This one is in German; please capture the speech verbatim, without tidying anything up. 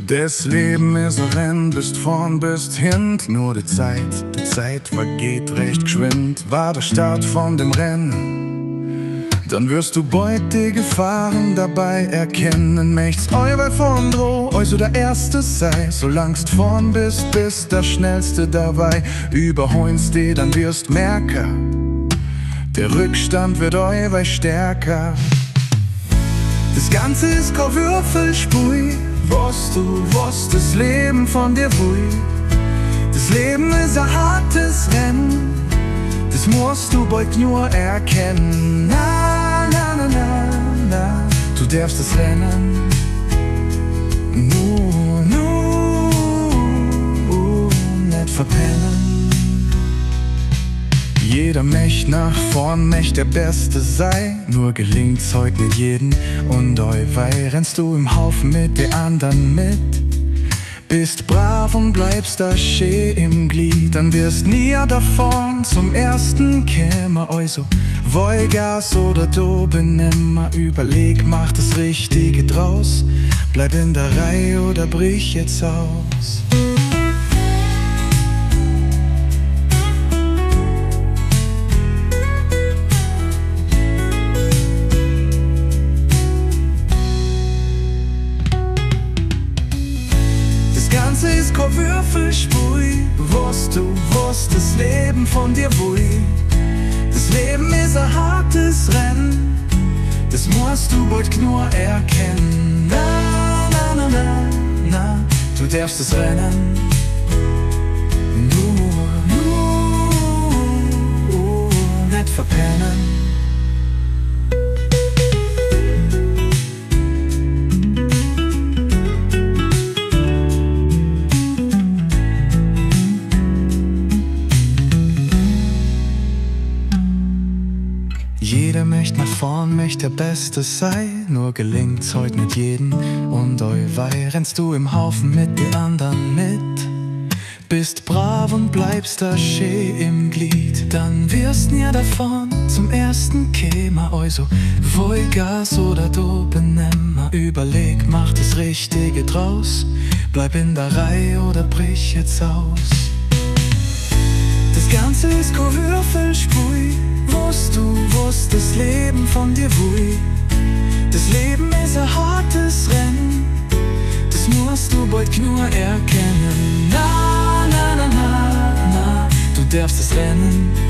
Das Leben ist ein Rennen, bist vorn, bist hint. Nur die Zeit, die Zeit vergeht recht geschwind. War der Start von dem Rennen, dann wirst du beute Gefahren dabei erkennen. Möcht's euer vorn droh, eu so der Erste sei. Solangst vorn bist, bist der Schnellste dabei. Überholst die, dann wirst merker, der Rückstand wird euer stärker. Das Ganze ist kein Würfelspui, was du, was das Leben von dir will. Das Leben ist ein hartes Rennen, das musst du bald nur erkennen. Na, na, na, na, na, du darfst es rennen. Nur, nur, nicht verpennen. Jeder möcht nach vorn, möcht der Beste sei. Nur gelingt's heut nicht jeden. Und euwei rennst du im Haufen mit den anderen mit. Bist brav und bleibst da schön im Glied. Dann wirst nie davon zum Ersten kämmer. Also Vollgas oder doben nimmer. Überleg, mach das Richtige draus. Bleib in der Reihe oder brich jetzt aus. Das Ganze ist kein Würfelspui, was du, was das Leben von dir will. Das Leben ist ein hartes Rennen, das musst du bald nur erkennen. Na, na, na, na, na, du darfst es rennen. Nur, nur, nicht verpennen. Jeder möcht nach vorn, möcht der Beste sei. Nur gelingt's heut nicht jeden. Und euwei rennst du im Haufen mit den anderen mit. Bist brav und bleibst da schön im Glied. Dann wirst nie davon zum Ersten kämer. Also Vollgas oder doben nimmer. Überleg, mach das Richtige draus. Bleib in der Reihe oder brich jetzt aus. Das Ganze ist kein Würfelspui, wusst du, was das Leben von dir will. Das Leben ist ein hartes Rennen, das musst du bald nur erkennen. Na, na, na, na, na, du darfst es rennen.